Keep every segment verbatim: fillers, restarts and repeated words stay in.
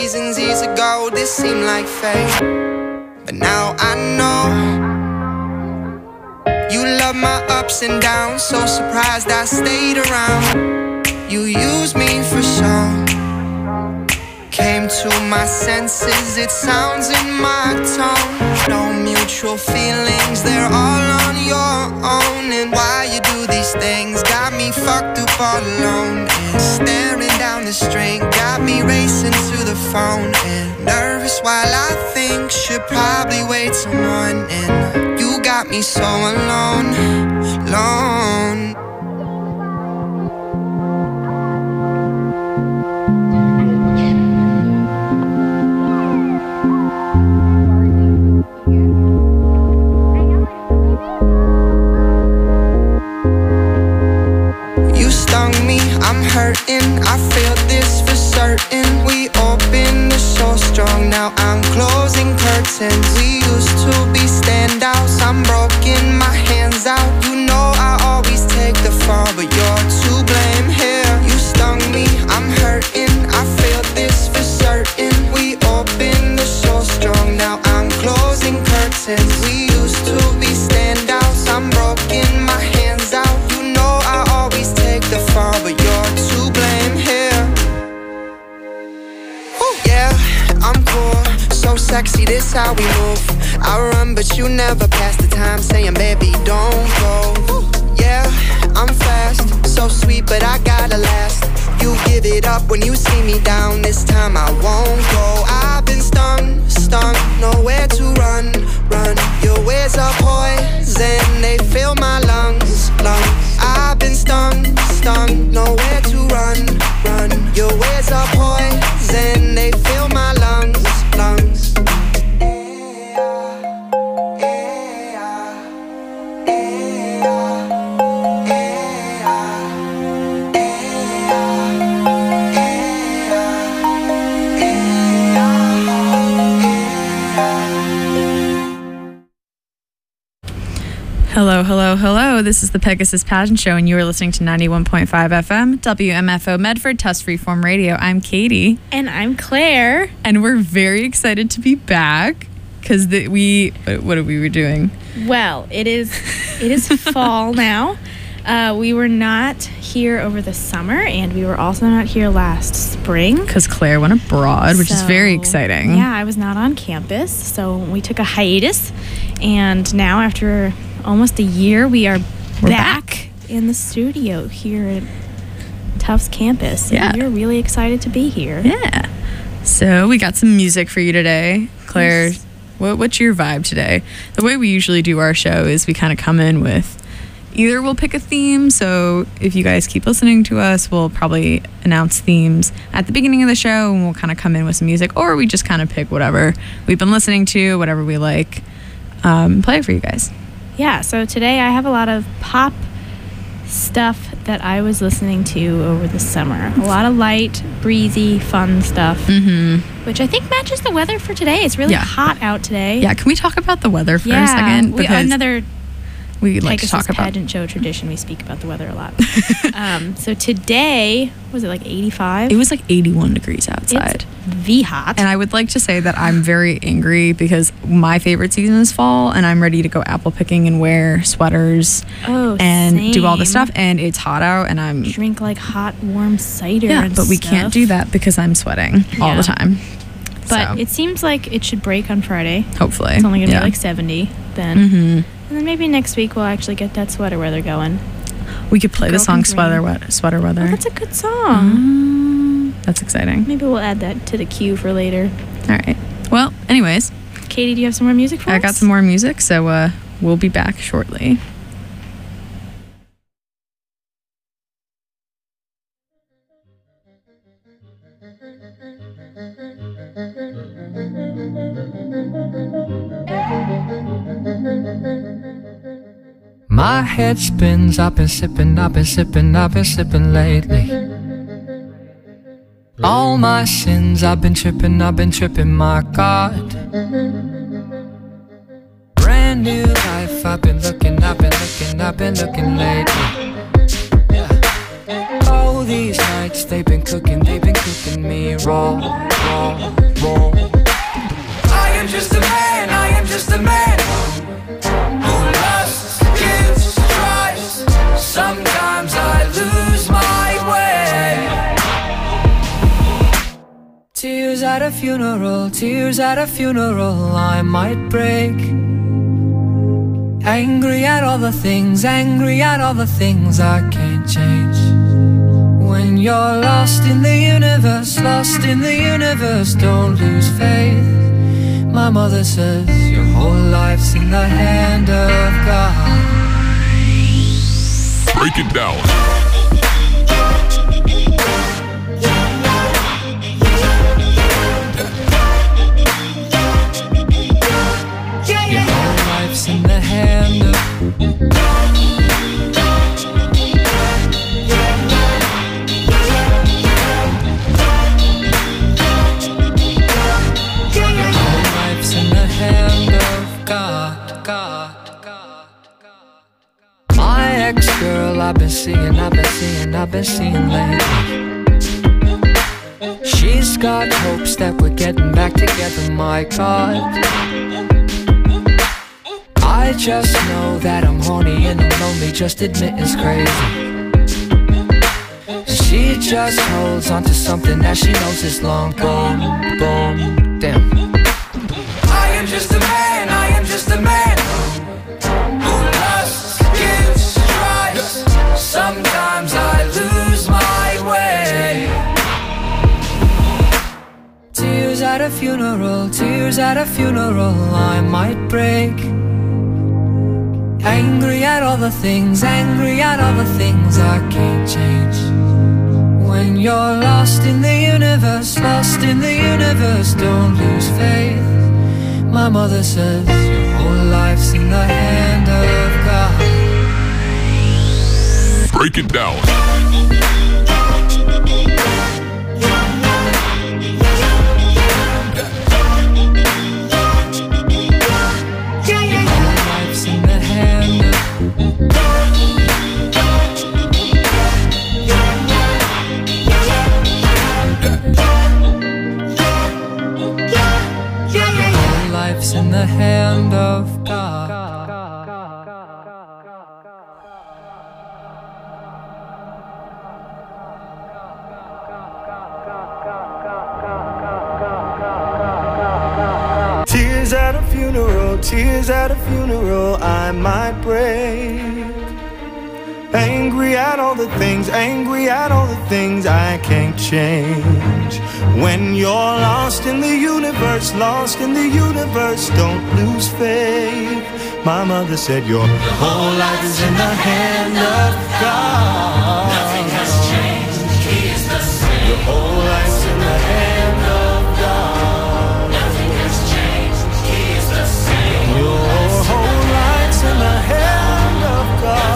seasons years ago, this seemed like fate. But now I know you love my ups and downs, so surprised I stayed around. You used me for show. Came to my senses, it sounds in my tone. No mutual feelings, they're all on your own. And why you do these things got me fucked up all alone. And staring down the string got me racing to the phone. And nervous while I think should probably wait someone. And you got me so alone, alone. I'm hurting, I feel this for certain. We opened the show strong, now I'm closing curtains. We used to be standouts, I'm broken, my hands out. You know I always take the fall, but you're to blame here. You stung me, I'm hurting, I feel this for certain. We opened the show strong, now I'm closing curtains. We used to be standouts, I'm broken, my hands out. You know I always take the fall, but you're to blame here. Woo. Yeah, I'm cool, so sexy, this how we move. I run but you never pass the time, saying baby don't go. Woo. Yeah, I'm fast, so sweet but I gotta last. You give it up when you see me down, this time I won't go. I've been stung, stung, nowhere to run, run. Your words are poison, they fill my lungs, lungs. I've been stung, stung, nowhere to run, run. Your words are poison, they fill my lungs, lungs. Hello, hello, hello. This is the Pegasus Pageant Show, and you are listening to ninety-one point five F M, W M F O Medford, Tufts Freeform Radio. I'm Katie. And I'm Claire. And we're very excited to be back, because we, what are we were doing? Well, it is, it is fall now. Uh, we were not here over the summer, and we were also not here last spring. Because Claire went abroad, which so, is very exciting. Yeah, I was not on campus, so we took a hiatus. And now, after almost a year, we are We're back, back in the studio here at Tufts campus. Yeah. And we're really excited to be here. Yeah. So we got some music for you today. Claire, yes. what, what's your vibe today? The way we usually do our show is we kind of come in with, either we'll pick a theme, so if you guys keep listening to us, we'll probably announce themes at the beginning of the show, and we'll kind of come in with some music, or we just kind of pick whatever we've been listening to, whatever we like, um, play it for you guys. Yeah, so today I have a lot of pop stuff that I was listening to over the summer. A lot of light, breezy, fun stuff, mm-hmm. which I think matches the weather for today. It's really yeah. hot out today. Yeah, can we talk about the weather for yeah, a second? We, another we like to talk about pageant show tradition. We speak about the weather a lot. um, so today, was it like eighty-five? It was like eighty-one degrees outside. It's V hot. And I would like to say that I'm very angry because my favorite season is fall, and I'm ready to go apple picking and wear sweaters oh, and same. do all this stuff. And it's hot out, and I'm drink like hot warm cider. Yeah, and but we stuff. can't do that because I'm sweating yeah. all the time. But so. It seems like it should break on Friday. Hopefully, it's only gonna yeah. be like seventy then. Mm-hmm. And then maybe next week we'll actually get that sweater weather going. We could play the song Sweater Weather. Sweater Weather. Oh, that's a good song. Um, that's exciting. Maybe we'll add that to the queue for later. All right. Well, anyways. Katie, do you have some more music for I us? got some more music, so uh, we'll be back shortly. My head spins, I've been sipping, I've been sipping, I've been sipping lately. All my sins, I've been tripping, I've been tripping, my God. Brand new life, I've been looking, I've been looking, I've been looking lately. Yeah. Oh, Oh, these nights they've been cooking, they've been cooking me raw, raw, raw. I am just a man, I am just a man who lusts, gives, tries. Sometimes I lose my way. Tears at a funeral, tears at a funeral, I might break. Angry at all the things, angry at all the things I can't change. When you're lost in the universe, lost in the universe, don't lose faith. My mother says your whole life's in the hand of God. Break it down. Your whole life's in the hand of God, God, God, God. My ex-girl I've been seeing, I've been seeing, I've been seeing lately. She's got hopes that we're getting back together, my God. I just know that I'm horny and I'm lonely, just admit it's crazy. She just holds on to something that she knows is long gone, gone, damn. I am just a man, I am just a man who lusts, gives, tries. Sometimes I lose my way. Tears at a funeral, tears at a funeral, I might break. Angry at all the things, angry at all the things I can't change. When you're lost in the universe, lost in the universe, don't lose faith. My mother says your whole life's in the hand of God. Break it down. Your whole life's in the hand of life's in the hand of God. Tears at a funeral, tears at a funeral, I might break. Angry at all the things, angry at all the things I can't change. When you're lost in the universe, lost in the universe, don't lose faith. My mother said your whole life is in the hand of God. Nothing has changed, He is the same. Your whole life's in the hand of God. Nothing has changed, He is the same. Your whole life's in the hand of God.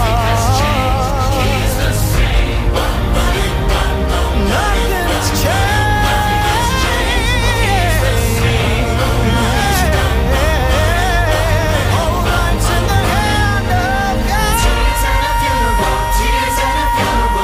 Tears at a funeral, tears at a funeral.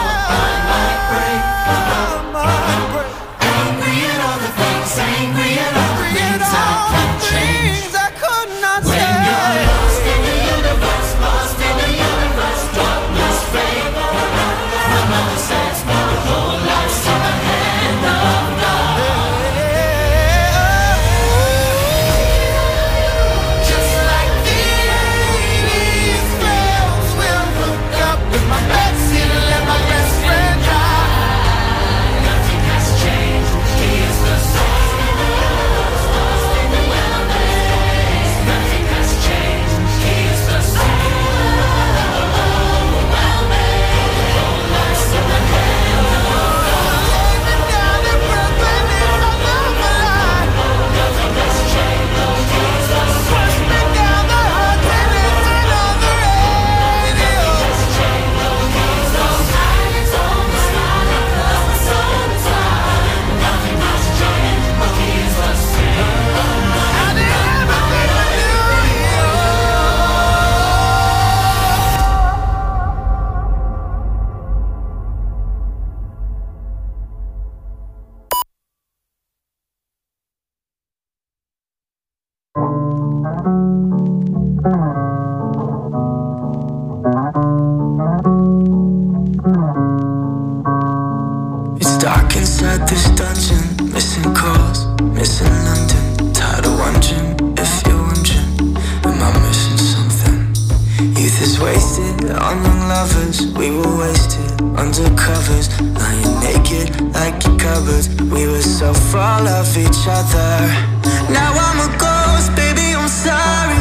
this dungeon. Missing calls, missing London. Tired of wondering if you're wondering, am I missing something? Youth is wasted on young lovers. We were wasted under covers, lying naked like your cupboards. We were so full of each other. Now I'm a ghost, baby, I'm sorry.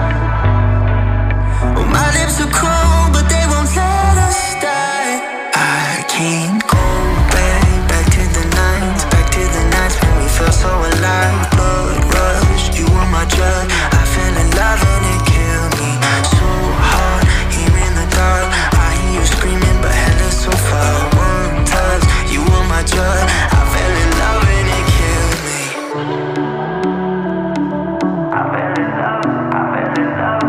Oh, my lips are cold, but they won't let us die. I can't go back, back to the nights, back to the nights when we felt so alive. Blood rush, you were my drug. I fell in love and it killed me so hard. Here in the dark, I hear you screaming, but hell is so far. One touch, you were my drug. I fell in love and it killed me. I fell in love, I fell in love.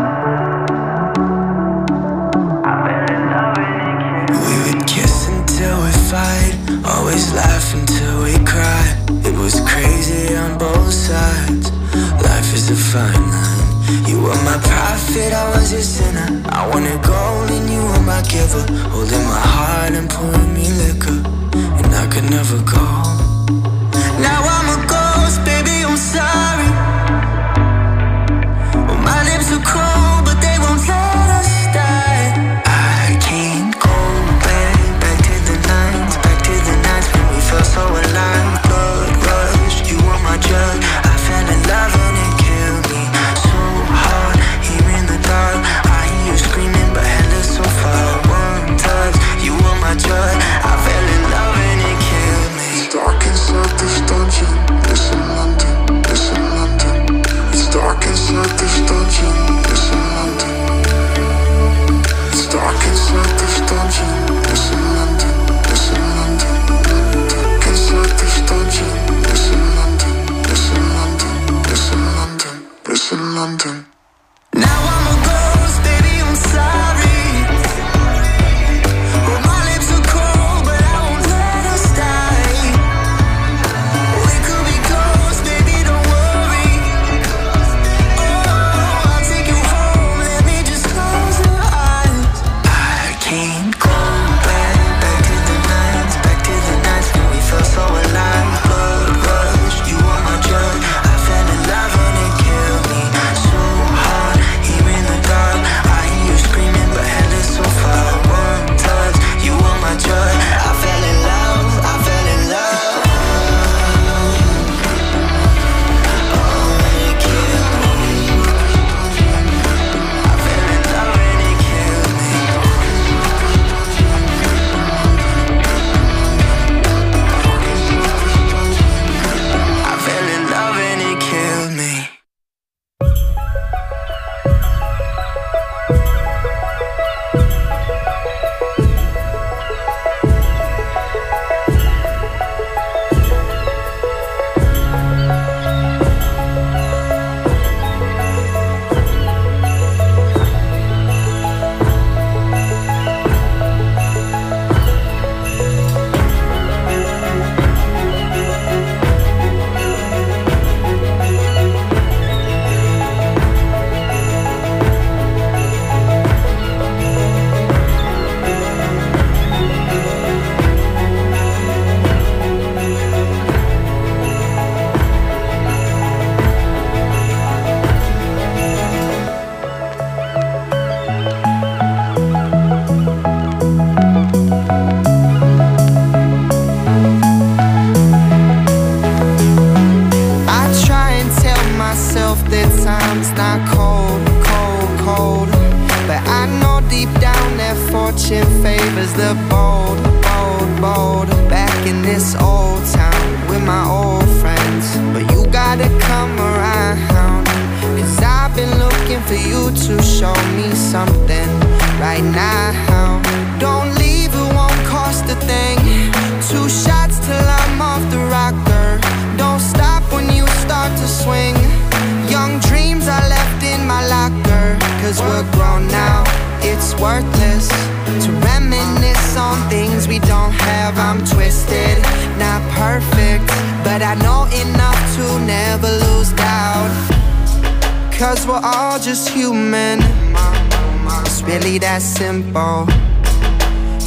I fell in love and it killed me. We would kiss until we fight, always laugh until we cry. It was crazy on both sides. Life is a fine line. You were my prophet, I was your sinner. I wanted gold and you were my giver, holding my heart and pouring me liquor, and I could never go. Now I'm a ghost, baby, I'm sorry. Oh, my lips are cold, but they won't let us die. I can't go back, back to the nights, back to the nights when we felt so alive. Blood rush, you were my drug. I fell in love and it killed me so hard. Here in the dark, I hear you screaming, but hell is so far. One touch, you were my drug. I fell in love and it killed me. It's dark inside this dungeon. Listen, London, listen, London. It's dark inside this dungeon. Listen, London. It's dark inside this dungeon. Listen, London, listen, London. Dark inside this dungeon. Listen, London, listen, London, listen, London, listen, London. Now I'm a ghost, baby, I'm sorry. Oh, my lips are cold, but I won't let us die. We could be close, baby, don't worry. Oh, I'll take you home, let me just close your eyes. I can't go back, back to the nights, back to the nights when we felt so alive. Blood rush, you were my drug. I fell in love and it killed me so hard. Here in the dark, I hear you screaming, but hell is so far. One touch, you were my drug. I fell in love, I fell in love. Oh, and it killed me. I fell in love and it killed me. I fell in love and it killed me. I try and tell myself that time's not cold, cold, cold. But I know deep down that fortune favors the bold, bold, bold. Back in this old town with my old friends, but you gotta come around, cause I've been looking for you to show me something right now. Don't leave, it won't cost a thing. Two shots till I'm off the rocker. Don't stop when you start to swing. Young dreams are left in my locker, cause we're grown now, it's worthless to reminisce on things we don't have. I'm twisted, not perfect, but I know enough to never lose doubt. Cause we're all just human, it's really that simple.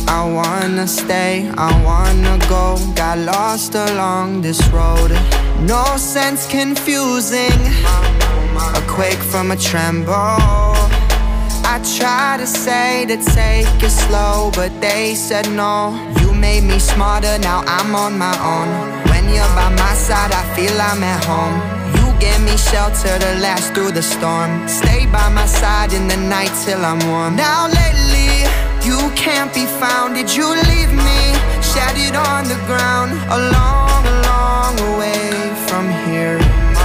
I wanna stay, I wanna go. Got lost along this road. No sense confusing a quake from a tremble. I try to say to take it slow, but they said no. You made me smarter, now I'm on my own. When you're by my side, I feel I'm at home. You give me shelter to last through the storm. Stay by my side in the night till I'm warm. Now lately, you can't be found. Did you leave me shattered on the ground? A long, a long way from here.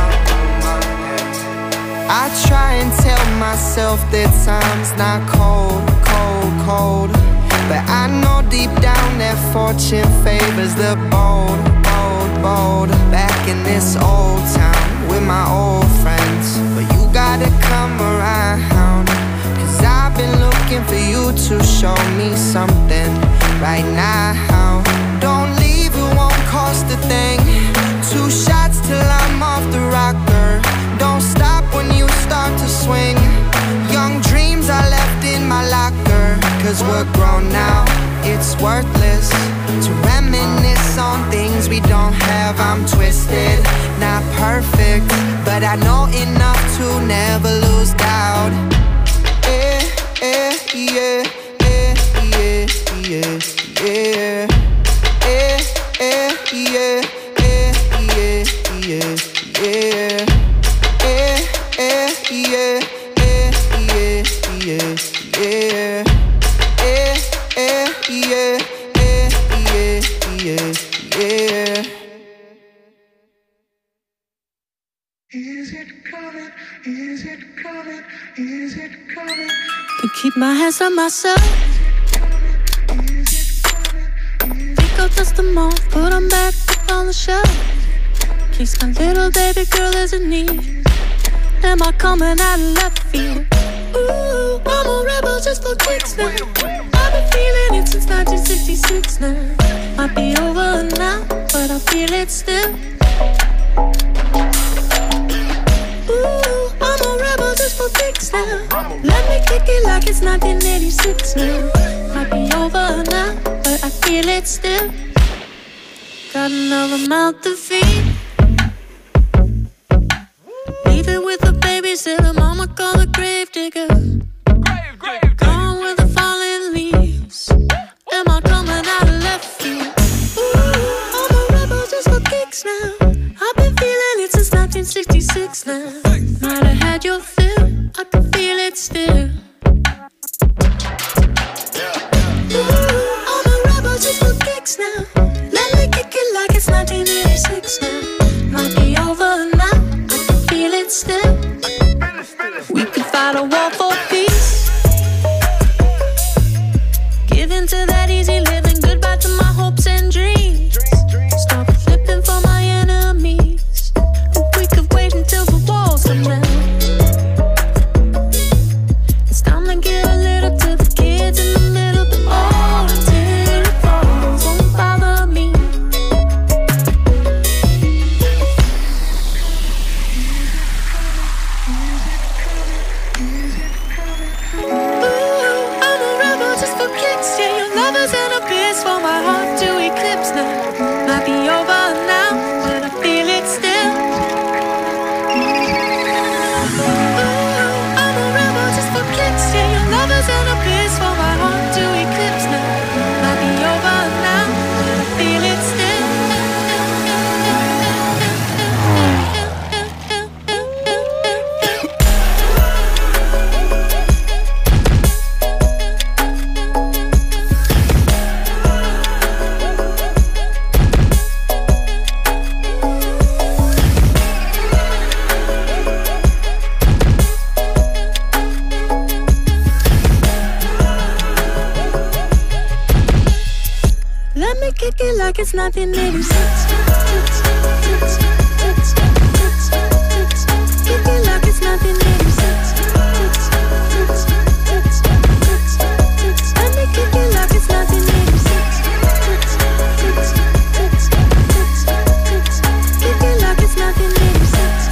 I try and tell myself that time's not cold, cold, cold. But I know deep down that fortune favors the bold, bold, bold. Back in this old town with my old friends. But you gotta come around, cause I've been looking for you to show me something right now. Don't leave, it won't cost a thing. Two shots till I'm off the rocker. Don't stop when you start to swing. Young dreams I left in my locker. Cause we're grown now, it's worthless to reminisce on things we don't have. I'm twisted, not perfect, but I know enough to never lose doubt. Eh, eh, yeah, eh, yeah, yeah, yeah. Eh, eh, yeah, eh, yeah, yeah, yeah. Eh, eh, yeah, eh, yeah, yeah, yeah. Eh, eh, yeah, eh, yeah, yeah, yeah. Is it coming? Is it coming? Is it coming? To keep my hands on myself. Pick up just a more, put them back up on the shelf. Case my little baby girl is in need. Am I coming out of left field? Ooh, I'm a rebel just for kicks now. I've been feeling it since nineteen sixty-six now. Might be over now, but I feel it still. Ooh, I'm a rebel just for kicks now. Let me kick it like it's nineteen eighty-six now. Might be over now, but I feel it still. Got another mouth to feed. Leave it with the babysitter, mama call the grave digger. Grave, grave, gone with the falling leaves. Am I coming out of left field? Ooh, I'm a rebel just for kicks now. I've been feeling it since nineteen sixty-six now. Might have had your fill, I can feel it still. Ooh, I'm a rebel just for kicks now. Let me kick it like it's nineteen eighty-six now. Might be over now, I can feel it still. We could fight a war for peace. Give in to that easy living, goodbye to my hopes and dreams. Stop flipping for my enemies. We could wait until the walls come down. It's time to give a little to the kids in the middle, but all until it falls won't bother me. Ooh, I'm a rebel just for kicks. Yeah, your love is an abyss for my heart to eclipse now. Might be over now, but I feel it still. Ooh, I'm a rebel just for kicks. Yeah, your love is an abyss for my heart to eclipse now. Might be over now, but I feel it still. Let me kick it like it's nineteen eighty-six. Kick it like it's nineteen eighty-six. Let me kick it like it's nineteen eighty-six. Kick it like it's nineteen eighty-six.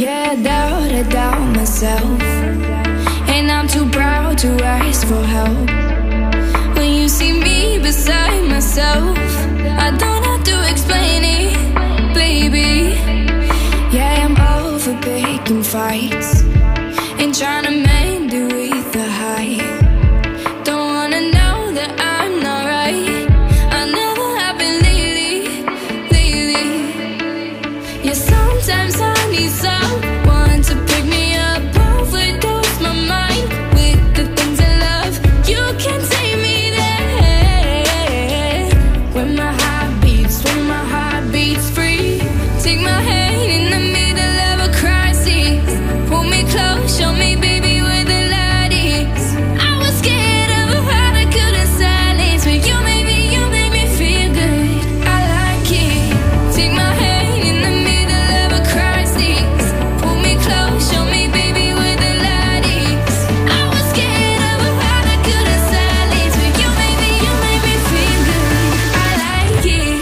Yeah, I doubt, I doubt myself, and I'm too proud to ask for help. When you see me beside myself, I don't have to explain it, baby. Yeah, I'm over picking fights and trying to mend it with the height. Don't wanna know that I'm not right. I never have been lately, lately. Yeah, sometimes I need someone to pick me up, overdose my mind with the things I love. You can take me there, when my heart beats, when my heart beats free. Take my hand in the middle of a crisis, pull me close, show me, baby, where the light is. I was scared of a heart I couldn't silence, but you made me, you made me feel good. I like it. Take my hand in the middle of a crisis, pull me close, show me, baby, where the light is. I was scared of a heart I couldn't silence, but you made me, you made me feel good. I like it.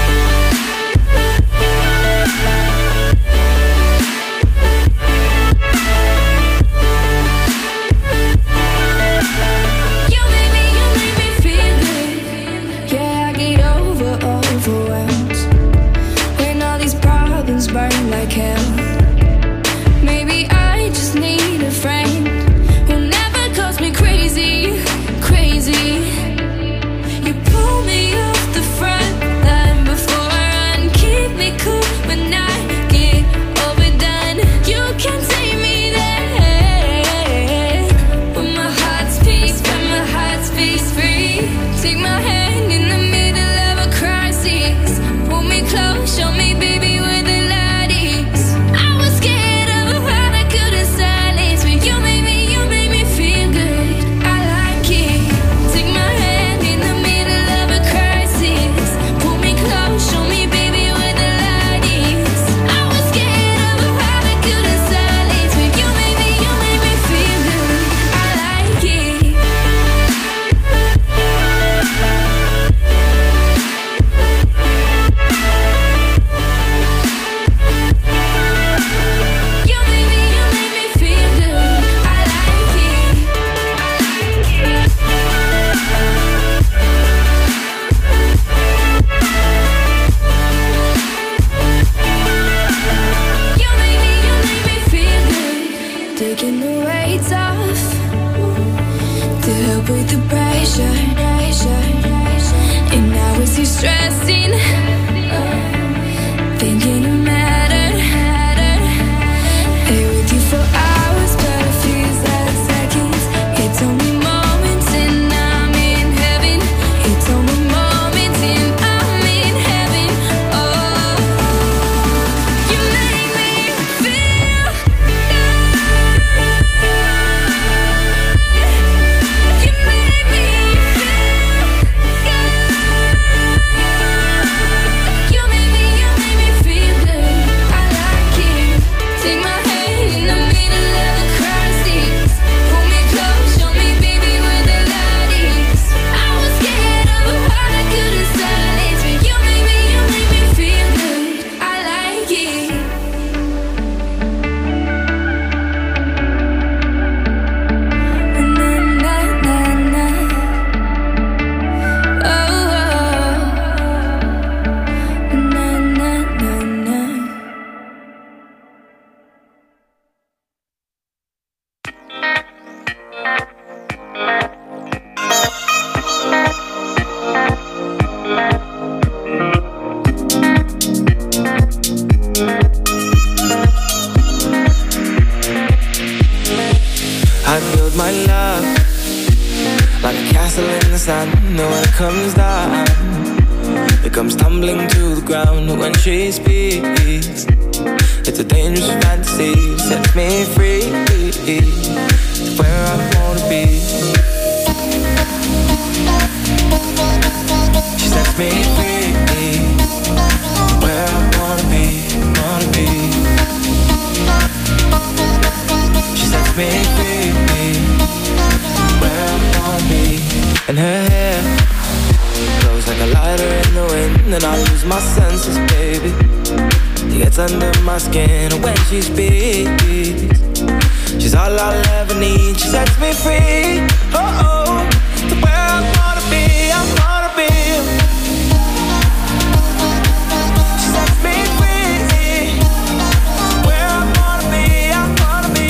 You made me, you made me feel good. Yeah, I get over, overwhelmed when all these problems burn like hell. Maybe I just need a friend who never calls me crazy, crazy. You pull me off the front line before I run, keep me cool when I get overdone. You can take me there, when my heart's peace, when my heart's peace free. Take my hand in the middle of a crisis, pull me close, show me, baby, where the light is. I was scared of a heart I couldn't silence, but you made me, you made me feel good. I like it. Take my hand in the middle of a crisis, pull me close, show me, baby, where the light is. I was scared of a heart I couldn't silence, but you made me, you made me feel good. I like it. You made me, you made me feel good. I like it. You made me, you made me feel good. Taking the weights off to help with the pressure, pressure. And now it's you stressing, thinking it mattered, mattered. Lay with you for hours, but it feels like seconds. It's only moments and I'm in heaven. It's only moments and I'm in heaven. Oh, you make me feel good. You make me feel good. You make me, you make me feel good. I like it. Take my hand in the middle of a crisis, pull me close, show me, baby, where the light is. I was scared of a heart I couldn't silence, but you made me, you made me feel good. I like it. Na na na na. Oh, oh. Na na na na. I build my love like a castle in the sun. And when it comes down, it comes tumbling to the ground. When she speaks, it's a dangerous fantasy. Sets me free, where I wanna be. She sets me free, where I wanna be, wanna be. She sets me free, where I wanna be. And her hair blows like a lighter in the wind, and I I lose my senses, baby. It gets under my skin when she speaks. She's all I'll ever need. She sets me free. Oh oh, to where I wanna be, I wanna be. She sets me free. Where I wanna be, I wanna be.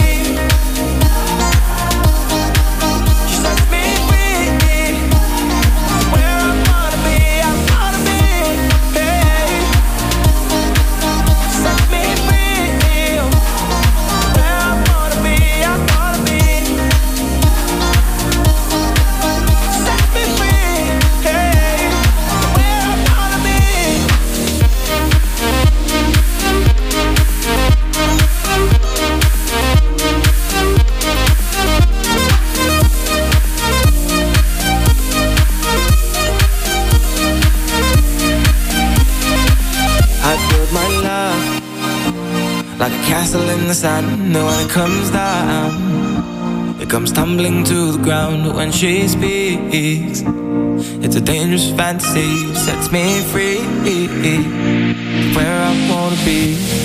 She sets me free. Where I wanna be, I wanna be. Hey. She sets me free. Where I wanna be, I wanna be. Set me free. Hey. Where I wanna be. I build my love like a castle in the sun. And when it comes down, it comes tumbling to the ground. When she speaks, it's a dangerous fantasy. Sets me free, where I wanna be.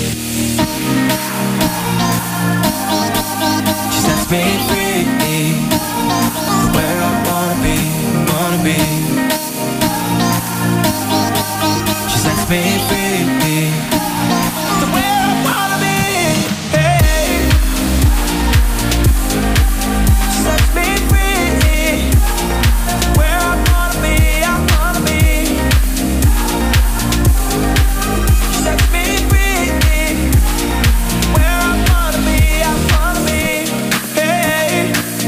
She sets me free, where I wanna be, wanna be. She sets me free, the where I wanna be. Hey. She sets me free, where I wanna be, I wanna be. She sets me free, where I wanna be, I wanna be. Hey.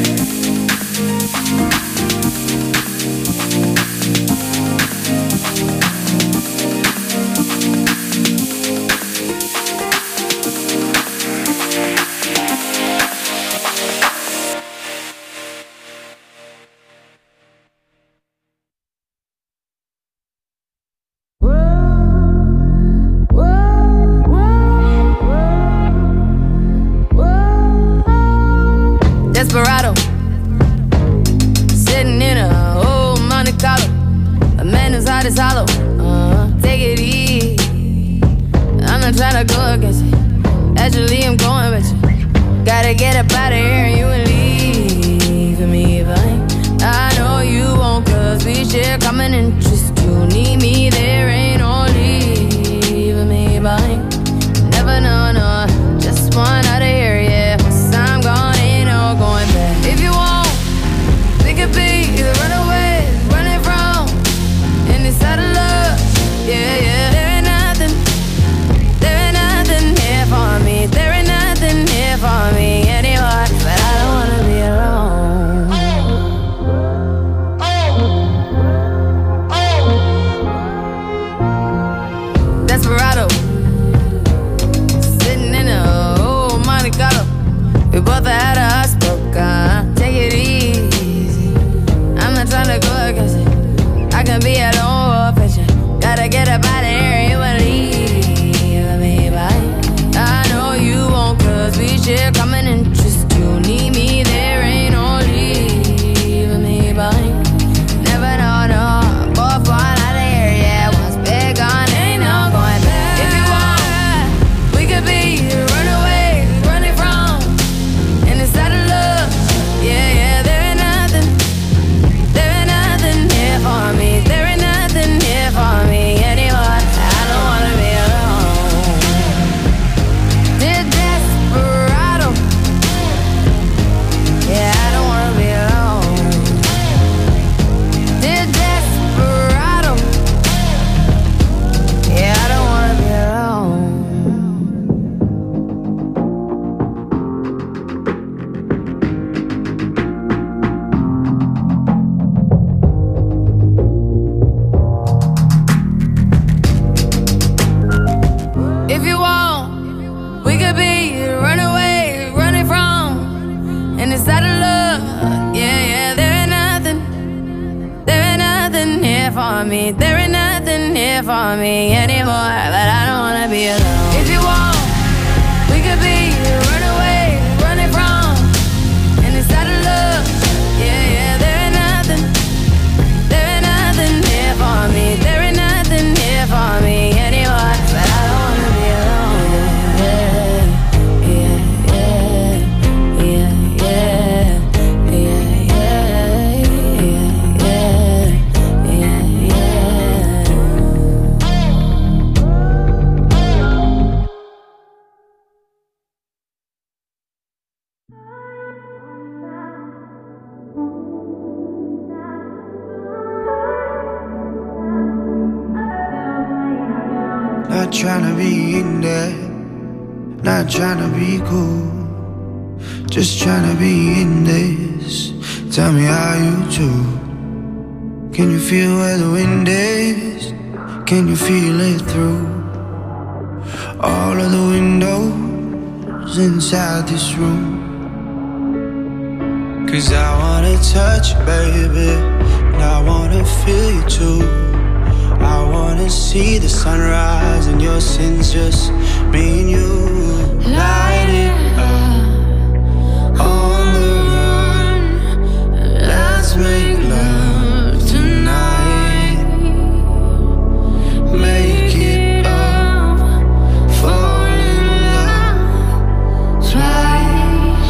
Desperado, sitting in a old Monte Carlo. A man whose heart is hollow. Uh, take it easy. I'm not trying to go against it. Actually, I'm going with you. Gotta get up out of here and you will leave me behind. I know you won't, cause we share common interest. You need me, there ain't no leaving me behind. Never know, no, just one out of here, yeah. Once I'm gone, ain't no going back. If you want, we could be the runaways, running from inside of love, yeah, yeah. There ain't nothing, there ain't nothing here for me. There ain't nothing here for me anymore. But I don't wanna be alone. Desperado, sitting in a old Monte Carlo. We both had a hearts broke, uh, take it easy. I'm not trying to go against it. I can be a lone wolf at you. Gotta get up out of here and you will leave me behind. I know you won't, cause we share common interest. You need me, there ain't no leaving me behind. Never know, no, both one out of here, yeah. Once we're gone, ain't no going back. If you want, we could be the runaways, running from inside of love, yeah, yeah. There ain't nothing, there ain't nothing here for me. There ain't nothing here for me anymore. I don't wanna be alone. Dear desperado, yeah, I don't wanna be alone. Dear desperado, yeah, I don't wanna be alone. If you want, we could be runaways, running from inside of love, yeah, yeah. There ain't nothing, there ain't nothing here for me. There ain't nothing here for me anymore. But I don't wanna be alone. If you want, we could be runaways, running from inside of love, yeah, yeah. There ain't nothing, there ain't nothing here for me. There ain't nothing here for Not trying to be in there, not trying to be cool, just trying to be in this. Tell me how you do. Can you feel where the wind is? Can you feel it through all of the windows inside this room? Cause I wanna touch you, baby, and I wanna feel you too. I wanna see the sunrise and your sins, just me and you. Light it up on the run. Let's make love tonight. Make it up, fall in love twice.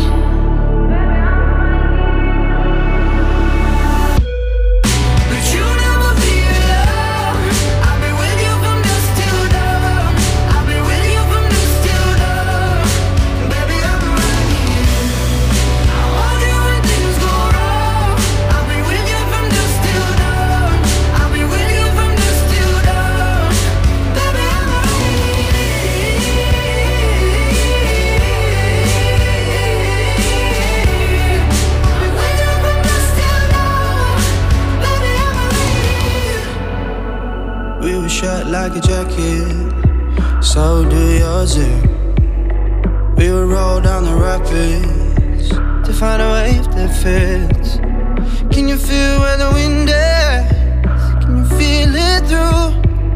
But you never feel love. I'll be with you from dusk till dawn. I'll be with you from dusk till dawn. Baby, I'm right here. I want you when things go wrong. I'll be with you from dusk till dawn. I'll be with you from dusk till dawn. Baby, I'm right here. We were shut like a jacket, so do yours. eh? We would roll down the rapids to find a wave that fits. Can you feel where the wind is? Can you feel it through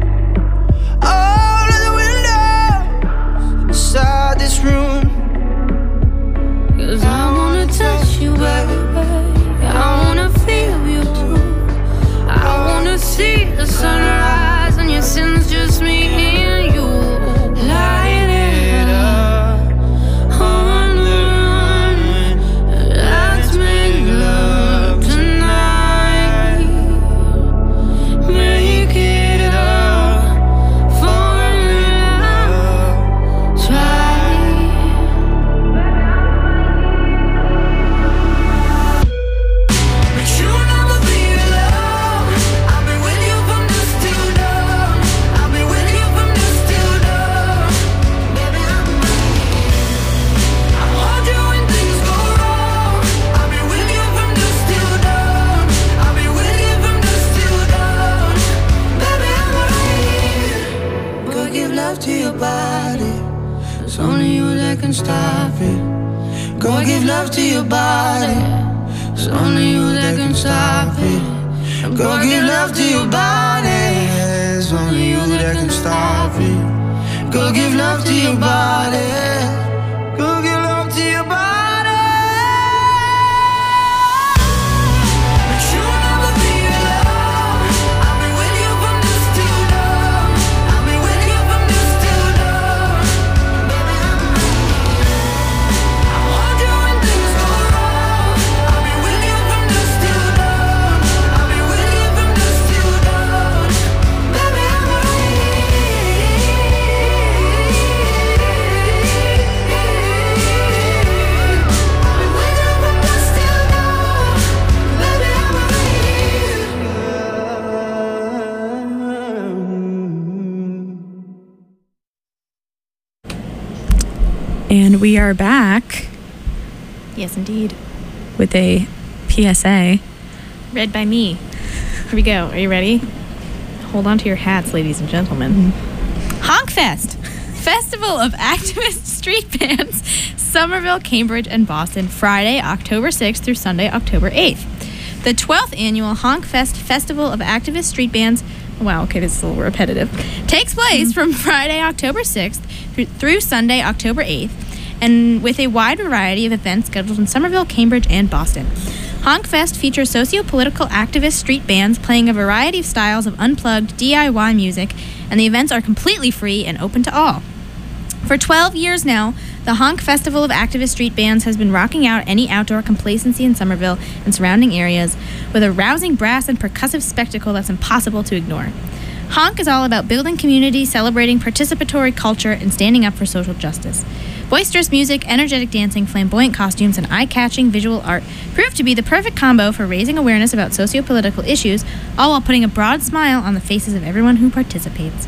all of the windows inside this room? Cause I wanna touch you, baby. I wanna feel you too. I wanna see the sunrise and your sins, just me and you. Light it up on the run. Let's make love tonight. Make it up, fall in love twice. But you never feel love. I'll be with you from dusk till dawn. I'll be with you from dusk till dawn. Baby, I'm right here. I want you when things go wrong. I'll be with you from dusk till dawn. I'll be with you from dusk till dawn. Baby, I'm right here. Go give love to your body. It's only you that can stop it. Go give love to your body. It's only you that can stop it. Go give love to your body. It's only you that can stop it. Go give love to your body. Go give love to your body. But you never feel love. I'll be with you from dusk till dawn. I'll be with you from dusk till dawn. Baby, I'm right here. I want you when things go wrong. I'll be with you from dusk till dawn. I'll be with you from dusk till dawn. Baby, I'm right And we are back Yes, indeed. with a P S A. Read by me. Here we go. Are you ready? Hold on to your hats, ladies and gentlemen. Honkfest, Festival of Activist Street Bands, Somerville, Cambridge, and Boston, Friday, October sixth through Sunday, October eighth. The twelfth annual Honkfest Festival of Activist Street Bands, wow, okay, this is a little repetitive, takes place from Friday, October sixth through, through Sunday, October eighth, and with a wide variety of events scheduled in Somerville, Cambridge, and Boston. Honkfest features socio-political activist street bands playing a variety of styles of unplugged D I Y music, and the events are completely free and open to all. For twelve years now, the Honk Festival of Activist Street Bands has been rocking out any outdoor complacency in Somerville and surrounding areas with a rousing brass and percussive spectacle that's impossible to ignore. Honk is all about building community, celebrating participatory culture, and standing up for social justice. Boisterous music, energetic dancing, flamboyant costumes, and eye-catching visual art prove to be the perfect combo for raising awareness about socio-political issues, all while putting a broad smile on the faces of everyone who participates.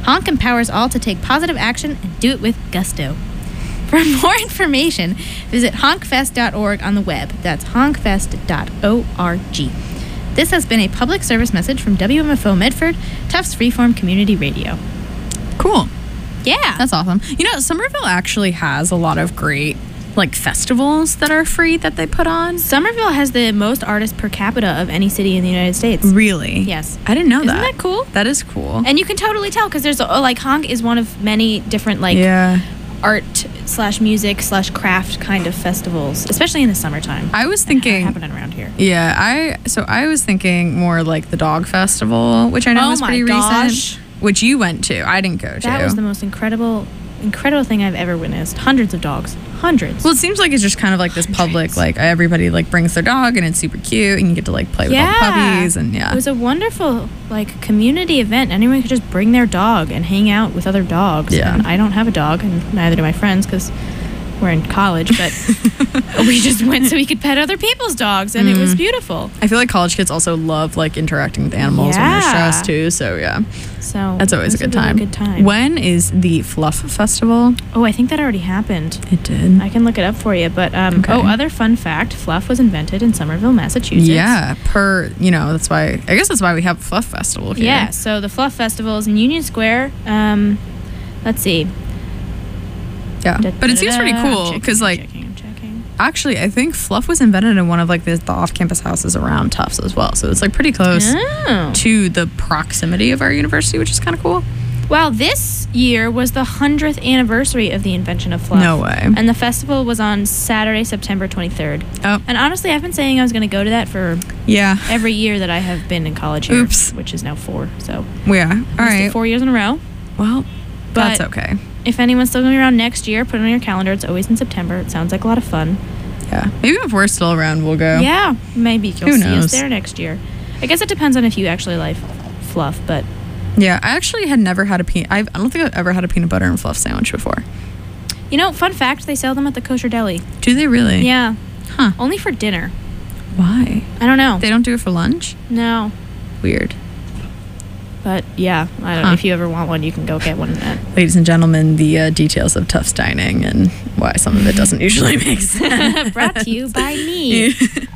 Honk empowers all to take positive action and do it with gusto. For more information, visit honk fest dot org on the web. That's honk fest dot org. This has been a public service message from W M F O Medford, Tufts Freeform Community Radio. Cool. Yeah. That's awesome. You know, Somerville actually has a lot of great, like, festivals that are free that they put on. Somerville has the most artists per capita of any city in the United States. Really? Yes. I didn't know Isn't that. that cool? That is cool. And you can totally tell because there's, uh, like, Honk is one of many different, like, yeah. art slash music slash craft kind of festivals, especially in the summertime. I was thinking happening around here. Yeah, I so I was thinking more like the Dog Festival, which I know Oh was my pretty gosh. recent, which you went to. I didn't go to. That was the most incredible, incredible thing I've ever witnessed. Hundreds of dogs, hundreds. Well, it seems like it's just kind of like this public, like everybody like brings their dog and it's super cute and you get to like play with all the puppies and yeah. It was a wonderful like community event. Anyone could just bring their dog and hang out with other dogs. Yeah. And I don't have a dog, and neither do my friends because we're in college. But we just went so we could pet other people's dogs, and it was Mm. beautiful. I feel like college kids also love like interacting with animals when they're Yeah. stressed too. So yeah, So that's always a it was good really time. good time. When is the Fluff Festival? Oh, I think that already happened. It did. I can look it up for you. But um, Okay. oh, other fun fact: Fluff was invented in Somerville, Massachusetts. Yeah, per you know that's why I guess that's why we have a Fluff Festival here. Yeah, so the Fluff Festival is in Union Square. Um, let's see. Yeah, but it seems pretty cool because like actually I think Fluff was invented in one of like the, the off-campus houses around Tufts as well, so it's like pretty close Oh. to the proximity of our university, which is kind of cool. Well, this year was the hundredth anniversary of the invention of Fluff. No way. And the festival was on Saturday, September twenty-third. Oh. And honestly, I've been saying I was going to go to that for Yeah. every year that I have been in college here. Oops. Which is now four. So Yeah. All missed it right. four years in a row. Well, But that's okay. if anyone's still going to be around next year, put it on your calendar. It's always in September. It sounds like a lot of fun. Yeah. Maybe if we're still around, we'll go. Yeah, maybe you'll Who see knows? us there next year. I guess it depends on if you actually like Fluff, but Yeah. I actually had never had a peanut. I don't think I've ever had a peanut butter and fluff sandwich before. you know, fun fact, they sell them at the Kosher Deli. Do they really? Yeah. Huh. Only for dinner. Why? I don't know. They don't do it for lunch? No. Weird. But yeah, I don't Huh. know. If you ever want one, you can go get one. At Ladies and gentlemen, the uh, details of Tufts dining and why some of it doesn't usually make sense. Brought to you by me,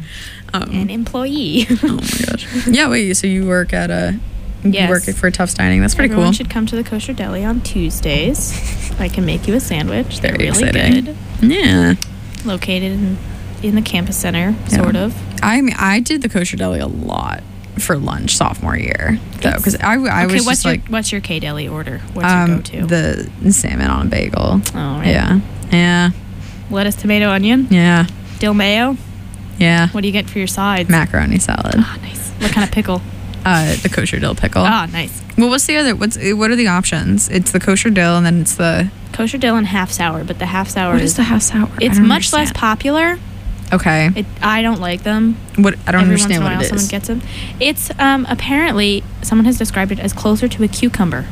um, an employee. oh my gosh. Yeah, wait, so you work at a you Yes. work for Tufts Dining. That's pretty Everyone cool. should come to the Kosher Deli on Tuesdays. I can make you a sandwich. They're Very really exciting. good. Yeah. Located in, in the campus center, Yeah. sort of. I mean, I did the Kosher Deli a lot for lunch sophomore year, though, because I, I okay, was what's just your like what's your K Deli order? What's um, your go-to? the salmon on a bagel. Oh, right. Yeah. Yeah. Lettuce, tomato, onion, Yeah. dill mayo. Yeah. What do you get for your sides? Macaroni salad. Ah, nice. What kind of pickle? Uh, the kosher dill pickle. Ah, nice. Well, what's the other? What's what are the options? It's the kosher dill, and then it's the Kosher dill and half sour, but the half sour what is is the half sour? I It's don't much less understand. popular. Okay. It, I don't like them. What I don't Every understand once in a what while it someone is. gets them. It's um, apparently someone has described it as closer to a cucumber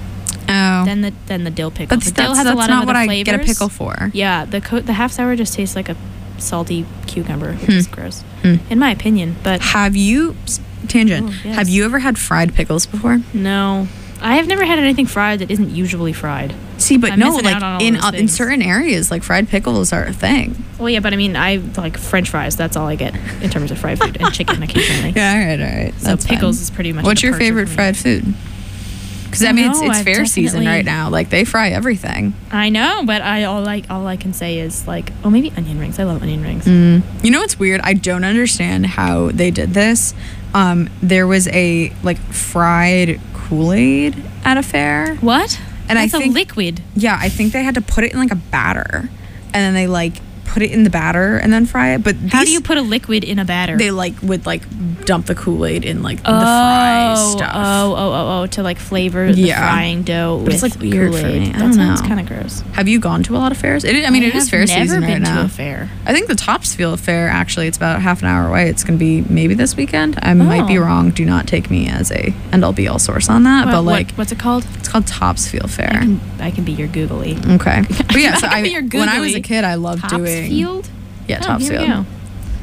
Oh. than the than the dill pickle. But the that's, dill has that's a lot not of what other I flavors. get a pickle for. Yeah, the co- the half sour just tastes like a salty cucumber, which Hmm. is gross, Hmm. in my opinion. But Have you tangent? Oh, yes. Have you ever had fried pickles before? no, I have never had anything fried that isn't usually fried. See, but I'm no, missing like out on all in those uh, in things. certain areas, like fried pickles are a thing. Well, yeah, but I mean, I like French fries. That's all I get in terms of fried food, and chicken occasionally. Yeah, all right, all right. So That's pickles fine. is pretty much. What's a your departure favorite for me. fried food? Because I I mean, don't it's, know, it's I've fair season definitely- right now. Like they fry everything. I know, but I all like all I can say is like, oh, maybe onion rings. I love onion rings. Mm. You know what's weird? I don't understand how they did this. Um, there was a like fried Kool-Aid at a fair. What? And That's I think a liquid. Yeah, I think they had to put it in like a batter, and then they like put it in the batter and then fry it. But How do these- you put a liquid in a batter? They like would like dump the Kool-Aid in like oh, the fry stuff. Oh, oh, oh, oh, to like flavor the Yeah. frying dough But with it's, like, weird for Kool-Aid. me. I That don't sounds know. kind of gross. Have you gone to a lot of fairs? It, I mean, I it is have fair never season been right to now. a fair. I think the Topsfield Fair actually it's about half an hour away. It's going to be maybe this weekend. I might be Oh. wrong. Do not take me as a end all be all source on that. What- but what- like, what's it called? it's called Topsfield Fair. I can, I can be your googly. Okay. But yeah, so I can I, be your when I was a googly. kid, I loved doing. Topsfield? Yeah, Oh, here we Topsfield. go.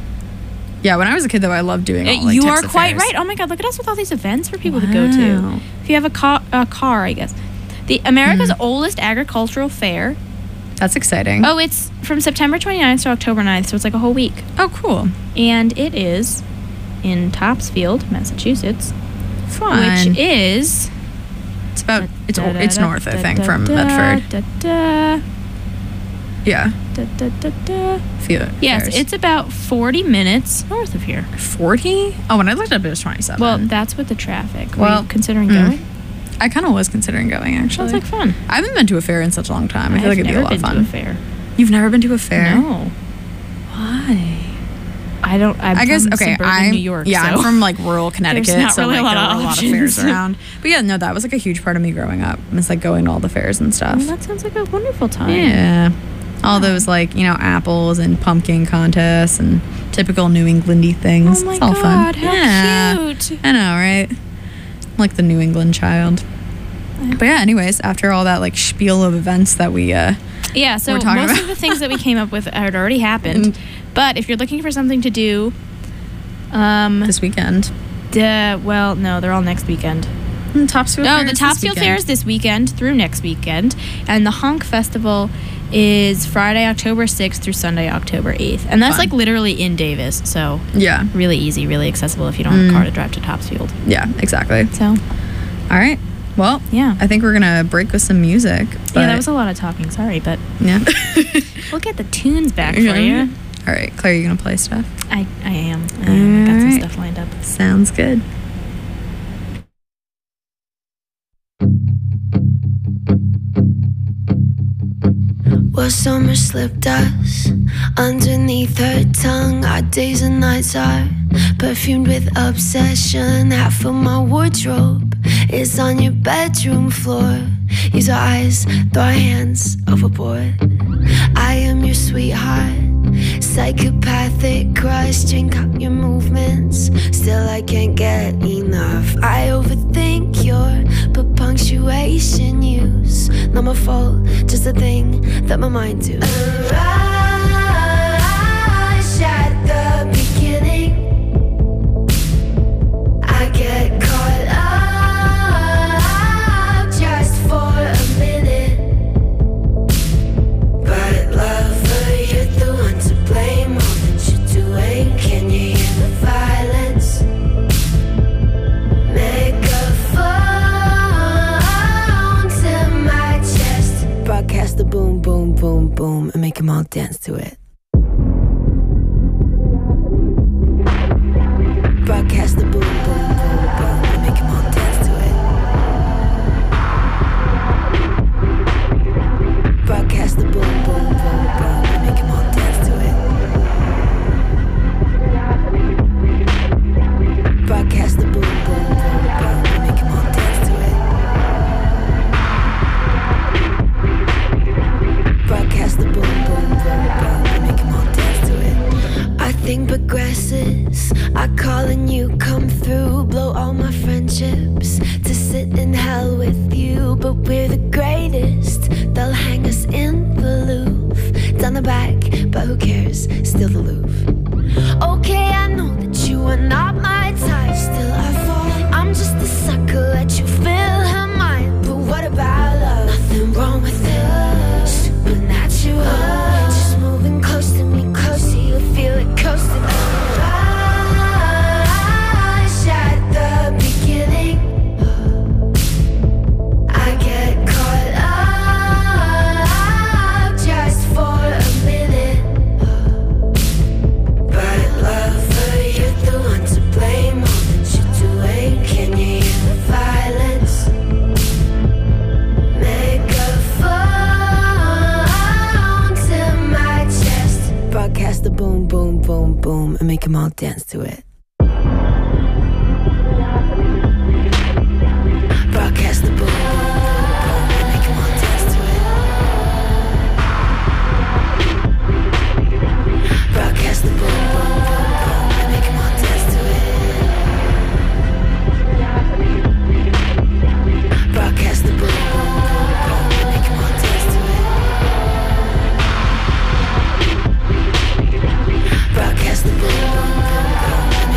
Yeah, when I was a kid though, I loved doing. All, Uh, like, you types are of quite fairs. right. Oh my god, look at us with all these events for people to go to. Wow. If you have a car, a car, I guess. The America's mm. oldest agricultural fair. That's exciting. Oh, it's from September twenty-ninth to October ninth, so it's like a whole week. Oh, cool. And it is in Topsfield, Massachusetts. Fun. Which is... It's about... It's da, da, it's da, north, da, I think, da, from da, Medford. Da, da, yeah. Da, da, da, da. Few yes, fairs. it's about forty minutes north of here. forty? Oh, when I looked up, it was twenty-seven. Well, that's with the traffic. Were Well, you considering mm. going? I kind of was considering going, actually. Sounds like fun. I haven't been to a fair in such a long time. I, I feel like have it'd be a never lot of been fun. to a fair. You've never been to a fair? No. Why? I don't. I'm I guess from okay. suburban I'm New York. Yeah, so. I'm from like rural Connecticut, There's not so really like a lot there of are a lot of options. fairs around. But yeah, no, that was like a huge part of me growing up. It's like going to all the fairs and stuff. Well, that sounds like a wonderful time. Yeah, all those like you know apples and pumpkin contests and typical New Englandy things. Oh my it's all God, fun. how yeah. cute! I know, right? I'm like the New England child. But yeah, anyways, after all that like spiel of events that we uh Yeah, so most about. of the things that we came up with had already happened. But if you're looking for something to do, um, this weekend, duh, well, no, they're all next weekend. Mm, Topsfield No, Fair the is this Topsfield weekend. Fair is this weekend through next weekend, and the Honk Festival is Friday, October sixth through Sunday, October eighth, and that's Fun. like literally in Davis, so Yeah, really easy, really accessible if you don't Mm. have a car to drive to Topsfield. yeah, exactly. So, All right. Well, yeah, I think we're gonna break with some music. But yeah, that was a lot of talking. Sorry, but yeah. we'll get the tunes back for Yeah. you. All right, Claire, you gonna play stuff? I, I am. I am. I got some Alright. stuff lined up. Sounds good. Well, summer slipped us underneath her tongue. Our days and nights are perfumed with obsession. Half of my wardrobe is on your bedroom floor. Use our eyes, throw our hands overboard. I am your sweetheart, psychopathic crush. Drink out your movements, still I can't get enough. I overthink your but punctuation use. Not my fault, just a thing that my mind do. A rush at the beginning. I get caught up just for a minute. But lover, you're the one to blame. All that you're doing, can you hear the violence? Megaphone to my chest. Broadcast the boom, boom, boom, boom, and make them all dance to it. Broadcast the boom, boom, boom, boom, and make them all dance to it. Broadcast the boom, boom, boom, boom, and make them all dance to it. Broadcast the boom, boom, boom, boom, and make them all dance to it. Broadcast the boom, boom, boom, boom, and make them all dance to it. Our thing progresses, I call and you come through. Blow all my friendships to sit in hell with you. But we're the greatest, they'll hang us in the Louvre. Down the back, but who cares, still the Louvre. Okay, I know that you are not my type. Still I fall, I'm just a sucker, let you fill her mind. But what about love? Nothing wrong with it, supernatural. Just moving close to me, close to you, feel it close to me. Rush at the beginning. I get caught up just for a minute. But lover, you're the one to blame. All that you're doing, can you hear the violence? Megaphone to my chest. Broadcast the boom, boom, boom, boom, and make them all dance to it. Broadcast the boom, boom, boom, boom, and make them all dance to it. Broadcast the boom, boom, boom, boom, and make them all dance to it. Broadcast the boom, boom, boom, boom, and make them all dance to it. Broadcast the boom, boom, boom, boom, and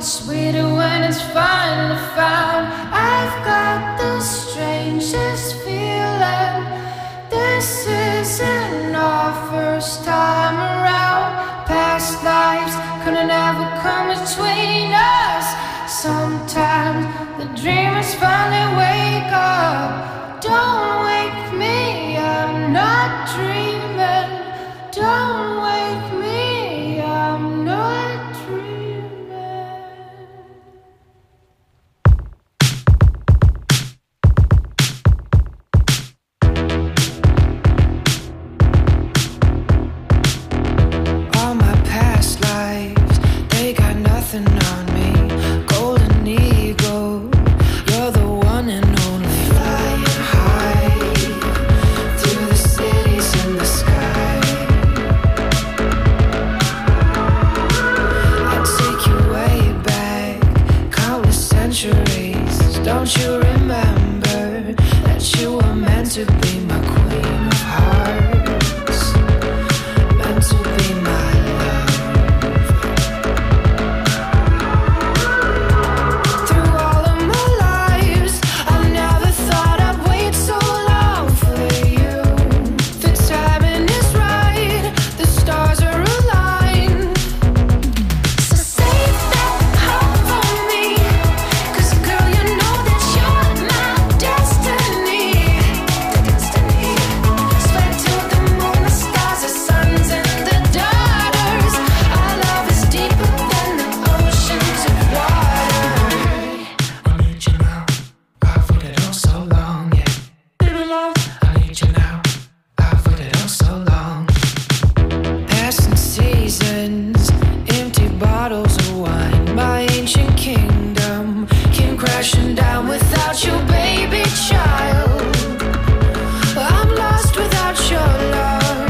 sweeter when it's finally found. I've got the strangest feeling. This isn't our first time around. Past lives couldn't ever come between us. Sometimes the dreamers finally wake up. Don't wake me, I'm not dreaming. Don't wake me, I'm not dreaming. All my past lives, they got nothing on me. Golden eagle, you're the one and only. Flying high through the cities in the sky. I'll take you way back, countless centuries. Don't you remember that you were meant to be my queen of hearts? Meant to be my love. Through all of my lives, I never thought I'd wait so long for you. The timing is right, the stars are aligned. So save that heart for me, 'cause girl, you know that you're my destiny. The destiny. Swear to the moon, the stars, the suns, and the daughters. Our love is deeper than the oceans of water. I need you now. I've waited oh so long, yeah. Baby love, I need you now. I've waited oh so long. Passing seasons, empty bottles of wine. My ancient kingdom came crashing down without you, baby child. I'm lost without your love.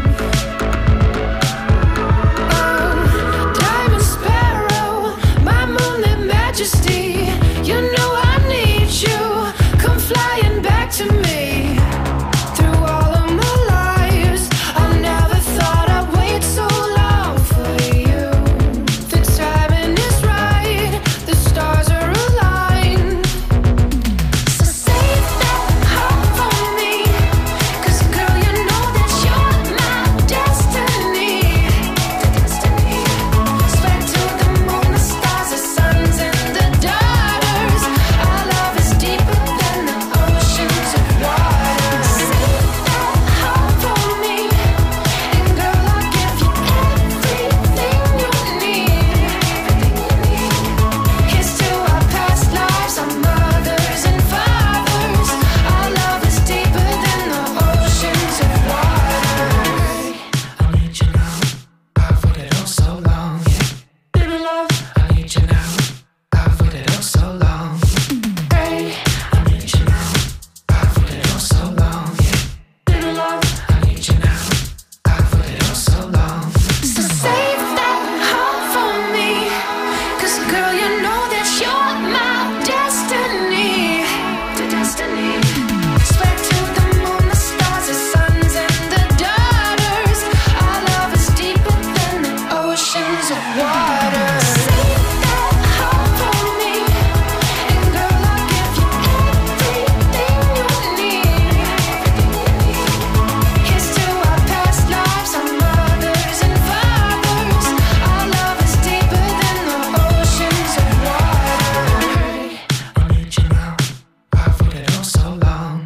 Oh, diamond sparrow, my moonlit majesty. You know I need you. Come flying back to me. Through all of my lives, I never thought I'd wait so long for you. The timing is right, the stars are aligned. So save that heart for me, 'cause girl, you know that you're my destiny. The destiny. Swear to the moon, the stars, the suns, and the daughters. Our love is deeper than the oceans of water. Save that heart for me, and girl, I'll give you everything you need. Here's to our past lives, our mothers and fathers. Our love is deeper than the oceans of water. I need you now. I've waited oh so long, yeah. Baby love, I need you now. I've waited oh so long. Hey, I need you now. I've waited oh so long, yeah. Baby love, I need you now. I've waited oh so long. So save that heart for me, 'cause girl, you know that you're my destiny. The destiny. Swear to the moon, the stars, the suns, and the daughters. Our love is deeper than the oceans of water. Save that heart for me, and girl, I'll give you everything you need. Here's to our past lives, our mothers and fathers. Our love is deeper than the oceans of water. I need you now. I've waited oh so long.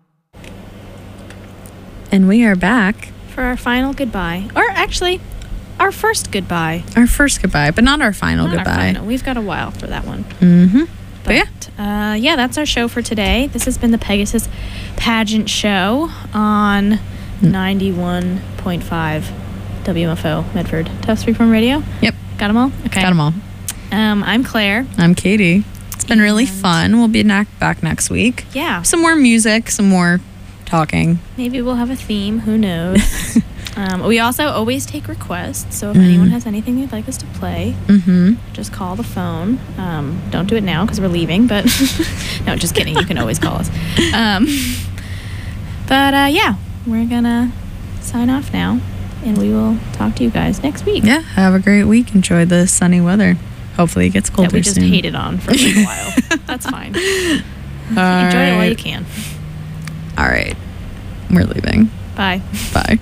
And we are back. For our final goodbye. Or actually, our first goodbye. Our first goodbye, but not our final Not our goodbye. final. We've got a while for that one. Mm-hmm. But, yeah. Uh, yeah, that's our show for today. This has been the Pegasus Pageant Show on ninety-one point five W M F O Medford. Tufts Freeform Radio. Yep. Got them all? Okay. Got them all. Um, I'm Claire. I'm Katie. It's been really fun. We'll be na- back next week. Yeah. Some more music, some more talking. Maybe we'll have a theme. Who knows? um, we also always take requests. So if Mm. anyone has anything they'd like us to play, Mm-hmm. just call the phone. Um, don't do it now because we're leaving. But no, just kidding. You can always call us. Um, but uh, yeah, we're gonna sign off now, and we will talk to you guys next week. Yeah. Have a great week. Enjoy the sunny weather. Hopefully it gets colder That we just soon. hated on for a little while. That's fine. All Enjoy it while right. you can. All right. We're leaving. Bye. Bye.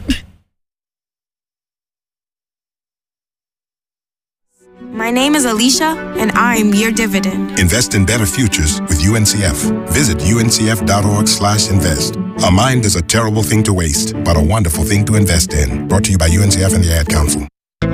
My name is Alicia, and I'm your dividend. Invest in better futures with U N C F. Visit U N C F dot org slash invest. A mind is a terrible thing to waste, but a wonderful thing to invest in. Brought to you by U N C F and the Ad Council.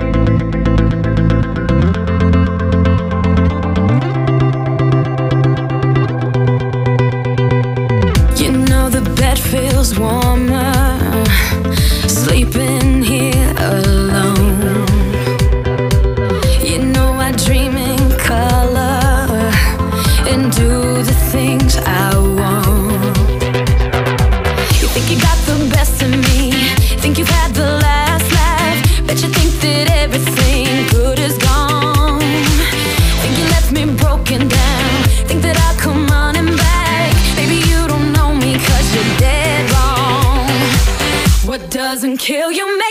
You know the bed feels warmer, sleeping here alone. You know I dream in color and do the things I want. You think you got the best of me, think you've had the last laugh, bet you think that everything good is gone. Think you left me broken down, think that I'll come running back. Baby, you don't know me 'cause you're dead wrong. What doesn't kill you makes